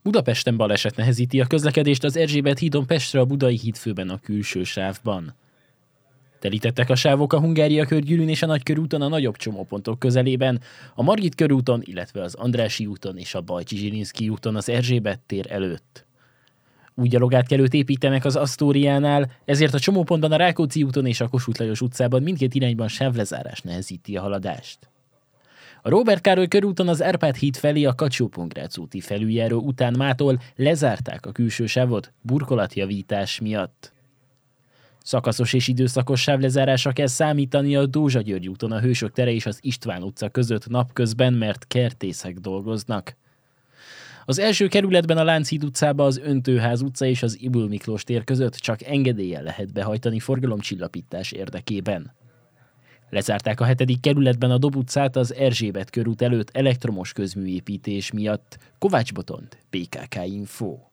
Budapesten baleset nehezíti a közlekedést az Erzsébet hídon Pestre a Budai hídfőben a külső sávban. Telítettek a sávok a Hungária körgyűrűn és a Nagykörúton a nagyobb csomópontok közelében, a Margit körúton, illetve az Andrássy úton és a Bajcsy-Zsilinszky úton az Erzsébet tér előtt. Új gyalogátkelőt építenek az Asztóriánál, ezért a csomópontban a Rákóczi úton és a Kossuth Lajos utcában mindkét irányban sávlezárás nehezíti a haladást. A Róbert Károly körúton az Árpád híd felé a Kacsó-Pongrác úti felüljáró után mától lezárták a külső sávot burkolatjavítás miatt. Szakaszos és időszakos sávlezárásra kell számítani a Dózsa-György úton a Hősök tere és az István utca között napközben, mert kertészek dolgoznak. Az első kerületben a Lánchíd utcába az Öntőház utca és az Ybl Miklós tér között csak engedéllyel lehet behajtani forgalomcsillapítás érdekében. Lezárták a 7. kerületben a Dob utcát az Erzsébet körút előtt elektromos közműépítés miatt. Kovács Botond, PKK Info.